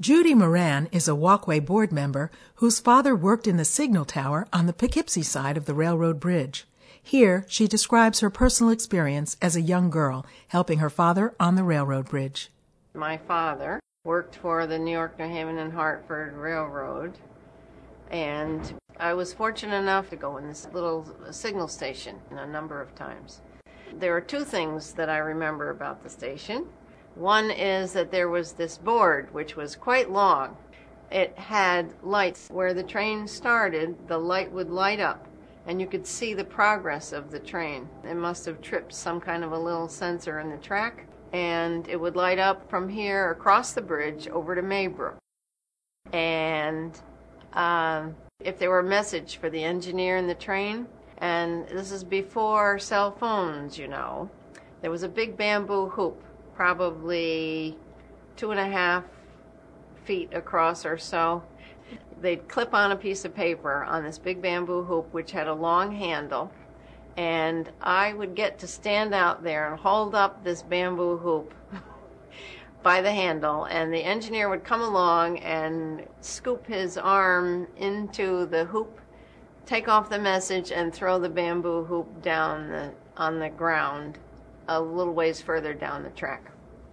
Judy Moran is a Walkway board member whose father worked in the signal tower on the Poughkeepsie side of the railroad bridge. Here, she describes her personal experience as a young girl helping her father on the railroad bridge. My father worked for the New York, New Haven, and Hartford Railroad, and I was fortunate enough to go in this little signal station a number of times. There are two things that I remember about the station. One is that there was this board, which was quite long. It had lights. Where the train started, the light would light up, and you could see the progress of the train. It must have tripped some kind of a little sensor in the track, and it would light up from here across the bridge over to Maybrook. And if there were a message for the engineer in the train, and this is before cell phones, there was a big bamboo hoop, probably 2.5 feet across or so. They'd clip on a piece of paper on this big bamboo hoop, which had a long handle, and I would get to stand out there and hold up this bamboo hoop by the handle, and the engineer would come along and scoop his arm into the hoop, take off the message, and throw the bamboo hoop down on the ground a little ways further down the track.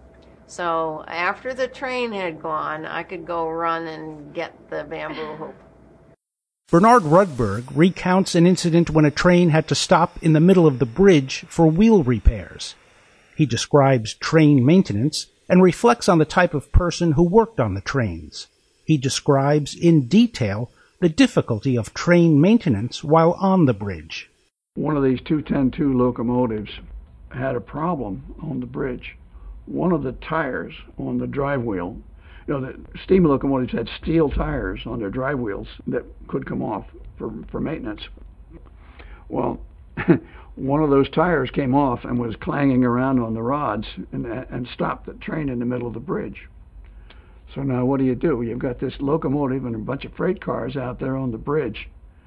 So after the train had gone, I could go run and get the bamboo hoop. Bernard Rudberg recounts an incident when a train had to stop in the middle of the bridge for wheel repairs. He describes train maintenance and reflects on the type of person who worked on the trains. He describes in detail the difficulty of train maintenance while on the bridge. One of these 210-2 locomotives had a problem on the bridge. One of the tires on the drive wheel, the steam locomotives had steel tires on their drive wheels that could come off for maintenance. Well, one of those tires came off and was clanging around on the rods and stopped the train in the middle of the bridge. So now what do? You've got this locomotive and a bunch of freight cars out there on the bridge,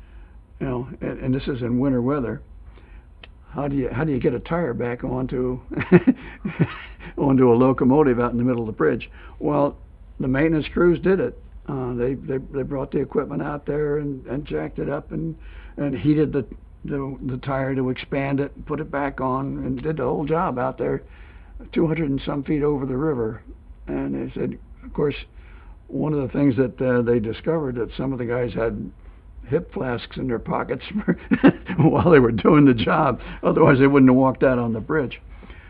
and this is in winter weather. How do you get a tire back onto onto a locomotive out in the middle of the bridge? Well, the maintenance crews did it. They brought the equipment out there and jacked it up and heated the tire to expand it, and put it back on, and did the whole job out there, 200 and some feet over the river. And they said, of course, one of the things that they discovered that some of the guys had hip flasks in their pockets while they were doing the job. Otherwise, they wouldn't have walked out on the bridge.